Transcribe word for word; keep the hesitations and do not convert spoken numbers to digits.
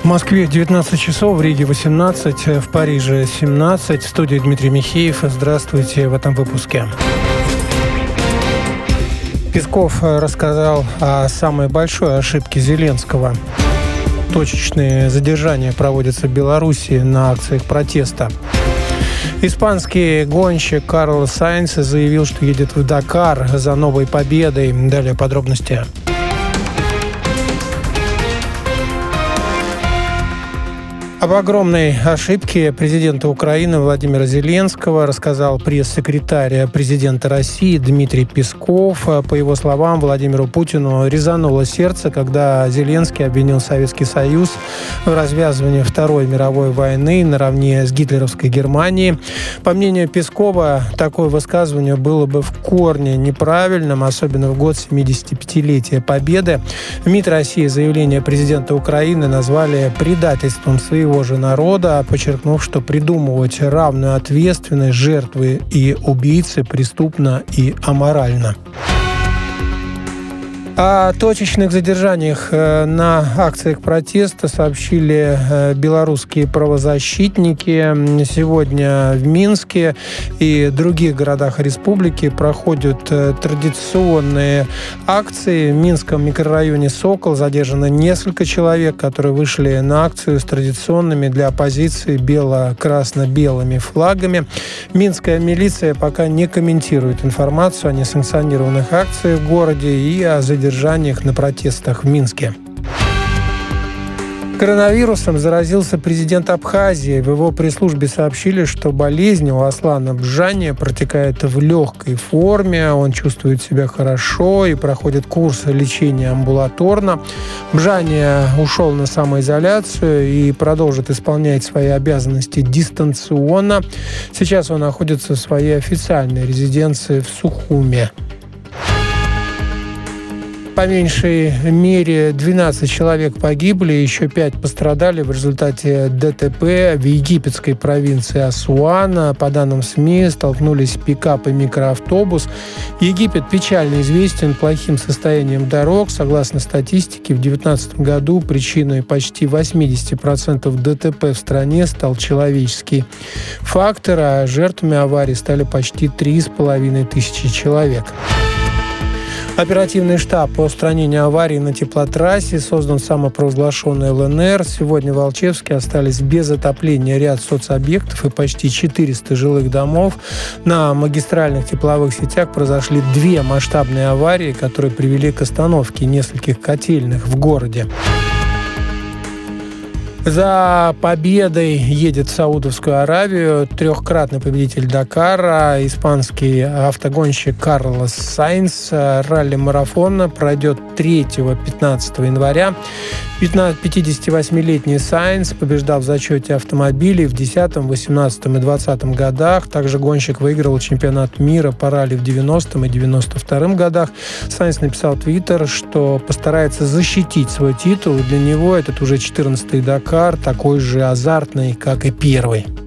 Москве девятнадцать часов, в Риге восемнадцать, в Париже семнадцать. В студии Дмитрий Михеев. Здравствуйте в этом выпуске. Песков рассказал о самой большой ошибке Зеленского. Точечные задержания проводятся в Беларуси на акциях протеста. Испанский гонщик Карлос Сайнс заявил, что едет в Дакар за новой победой. Далее подробности. Об огромной ошибке президента Украины Владимира Зеленского рассказал пресс-секретарь президента России Дмитрий Песков. По его словам, Владимиру Путину резануло сердце, когда Зеленский обвинил Советский Союз в развязывании Второй мировой войны наравне с гитлеровской Германией. По мнению Пескова, такое высказывание было бы в корне неправильным, особенно в год семидесятипятилетия Победы. В МИД России заявление президента Украины назвали предательством своего его же народа, подчеркнув, что придумывать равную ответственность жертвы и убийцы преступно и аморально. О точечных задержаниях на акциях протеста сообщили белорусские правозащитники. Сегодня в Минске и других городах республики проходят традиционные акции. В Минском микрорайоне «Сокол» задержано несколько человек, которые вышли на акцию с традиционными для оппозиции бело-красно-белыми флагами. Минская милиция пока не комментирует информацию о несанкционированных акциях в городе и о задержании на протестах в Минске. Коронавирусом заразился президент Абхазии. В его пресс-службе сообщили, что болезнь у Аслана Бжани протекает в легкой форме. Он чувствует себя хорошо и проходит курс лечения амбулаторно. Бжани ушел на самоизоляцию и продолжит исполнять свои обязанности дистанционно. Сейчас он находится в своей официальной резиденции в Сухуме. По меньшей мере двенадцать человек погибли, еще пять пострадали в результате ДТП в египетской провинции Асуан. По данным СМИ, столкнулись пикап и микроавтобус. Египет печально известен плохим состоянием дорог. Согласно статистике, в две тысячи девятнадцатом году причиной почти восемьдесят процентов ДТП в стране стал человеческий фактор, а жертвами аварий стали почти три с половиной тысячи человек. Оперативный штаб по устранению аварий на теплотрассе создан самопровозглашенный ЛНР. Сегодня в Алчевске остались без отопления ряд соцобъектов и почти четыреста жилых домов. На магистральных тепловых сетях произошли две масштабные аварии, которые привели к остановке нескольких котельных в городе. За победой едет в Саудовскую Аравию трехкратный победитель Дакара, испанский автогонщик Карлос Сайнс. Ралли-марафон пройдет третьего-пятнадцатого января. пятидесятивосьмилетний Сайнс побеждал в зачете автомобилей в десятом, восемнадцатом и двадцатом годах. Также гонщик выиграл чемпионат мира по ралли в девяностом и девяносто втором годах. Сайнс написал в Твиттер, что постарается защитить свой титул. Для него этот уже четырнадцатый Дакар, такой же азартный, как и первый.